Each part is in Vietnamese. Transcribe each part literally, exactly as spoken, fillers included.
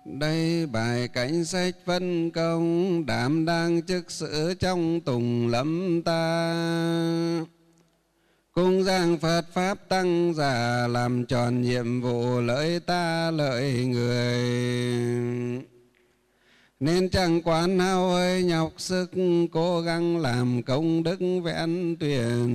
Đây bài cảnh sách phân công, đảm đang chức sự trong tùng lâm ta. Cung giang Phật Pháp tăng già, làm tròn nhiệm vụ lợi ta lợi người. Nên chẳng quán hao hơi nhọc sức, cố gắng làm công đức vẹn tuyền.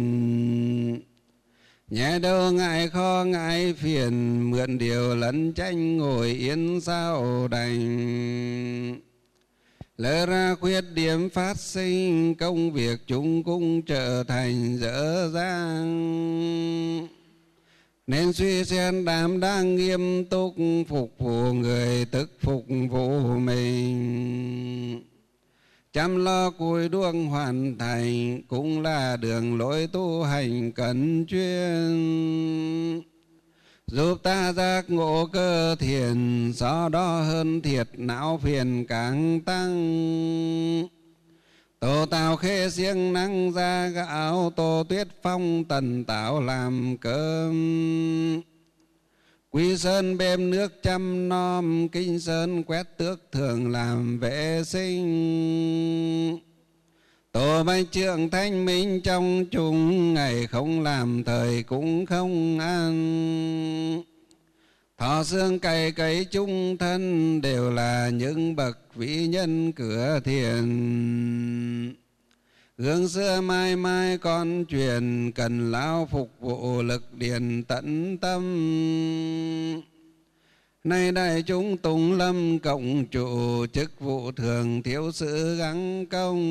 Nhẹ đâu ngại khó ngại phiền, mượn điều lẫn tranh ngồi yên sao đành. Lỡ ra khuyết điểm phát sinh, công việc chúng cũng trở thành dở dang. Nên suy xét đảm đang nghiêm túc, phục vụ người tức phục vụ mình. Chăm lo cùi đuông hoàn thành, cũng là đường lối tu hành cần chuyên. Giúp ta giác ngộ cơ thiền, do đó hơn thiệt não phiền càng tăng. Tổ tàu khê siêng năng ra gạo, tổ tuyết phong tần tảo làm cơm. Quý sơn bêm nước chăm nom, kinh sơn quét tước thường làm vệ sinh. Tổ bạch trượng thanh minh trong chúng, ngày không làm thời cũng không ăn. Thọ xương cày cấy chung thân, đều là những bậc vĩ nhân cửa thiền. Gương xưa mãi mãi còn truyền, cần lao phục vụ lực điền tận tâm. Nay đại chúng tùng lâm cộng trụ, chức vụ thường thiếu sự gắng công.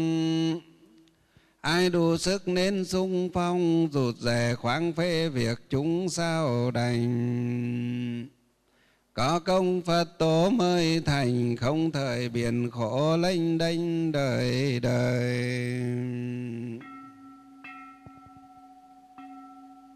Ai đủ sức nên sung phong, rụt rè khoáng phê việc chúng sao đành. Có công Phật tổ mới thành, không thời biển khổ lênh đênh đời đời.